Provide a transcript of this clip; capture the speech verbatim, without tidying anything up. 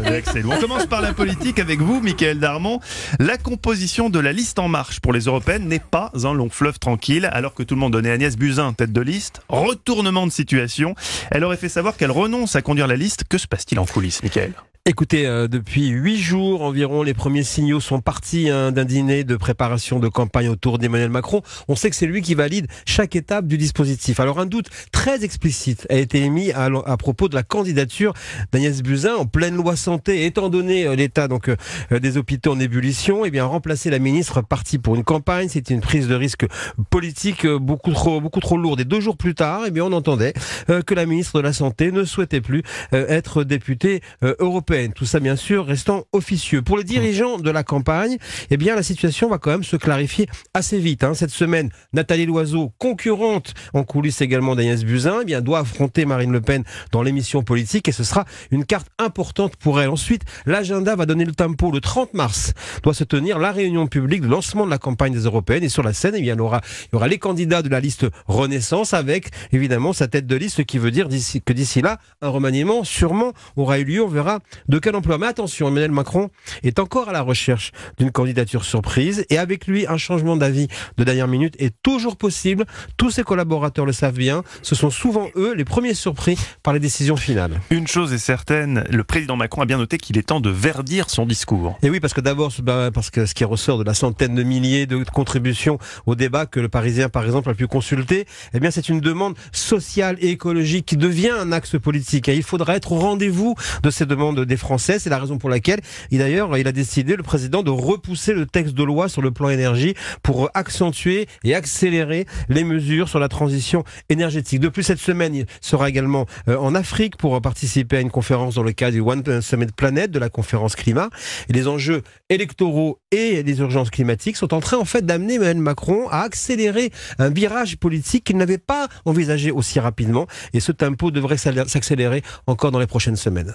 Excellent. On commence par la politique avec vous, Mickaël Darmon. La composition de la liste En Marche pour les européennes n'est pas un long fleuve tranquille. Alors que tout le monde donnait Agnès Buzyn tête de liste, retournement de situation. Elle aurait fait savoir qu'elle renonce à conduire la liste. Que se passe-t-il en coulisses, Mickaël ? Écoutez, euh, depuis huit jours environ, les premiers signaux sont partis hein, d'un dîner de préparation de campagne autour d'Emmanuel Macron. On sait que c'est lui qui valide chaque étape du dispositif. Alors un doute très explicite a été émis à, à propos de la candidature d'Agnès Buzyn en pleine loi santé. Étant donné euh, l'état donc euh, des hôpitaux en ébullition, eh bien remplacer la ministre partie pour une campagne, c'est une prise de risque politique euh, beaucoup trop beaucoup trop lourde. Et deux jours plus tard, eh bien on entendait euh, que la ministre de la Santé ne souhaitait plus euh, être députée euh, européenne. Tout ça, bien sûr, restant officieux. Pour les dirigeants de la campagne, eh bien, la situation va quand même se clarifier assez vite. Hein. Cette semaine, Nathalie Loiseau, concurrente en coulisses également d'Agnès Buzyn, eh bien, doit affronter Marine Le Pen dans l'émission politique et ce sera une carte importante pour elle. Ensuite, l'agenda va donner le tempo. Le trente mars doit se tenir la réunion publique de lancement de la campagne des européennes et sur la scène, eh bien, il y aura, il y aura les candidats de la liste Renaissance avec, évidemment, sa tête de liste, ce qui veut dire d'ici, que d'ici là, un remaniement sûrement aura eu lieu. On verra de quel emploi. Mais attention, Emmanuel Macron est encore à la recherche d'une candidature surprise et avec lui, un changement d'avis de dernière minute est toujours possible. Tous ses collaborateurs le savent bien. Ce sont souvent eux les premiers surpris par les décisions finales. Une chose est certaine, le président Macron a bien noté qu'il est temps de verdir son discours. Et oui, parce que d'abord, parce que ce qui ressort de la centaine de milliers de contributions au débat que le Parisien, par exemple, a pu consulter, eh bien, c'est une demande sociale et écologique qui devient un axe politique. Et il faudra être au rendez-vous de ces demandes des Français. C'est la raison pour laquelle, et d'ailleurs, il a décidé, le président, de repousser le texte de loi sur le plan énergie pour accentuer et accélérer les mesures sur la transition énergétique. De plus, cette semaine, il sera également euh, en Afrique pour participer à une conférence dans le cadre du One Summit Planet, de la conférence climat. Et les enjeux électoraux et les urgences climatiques sont en train, en fait, d'amener Emmanuel Macron à accélérer un virage politique qu'il n'avait pas envisagé aussi rapidement. Et ce tempo devrait s'accélérer encore dans les prochaines semaines.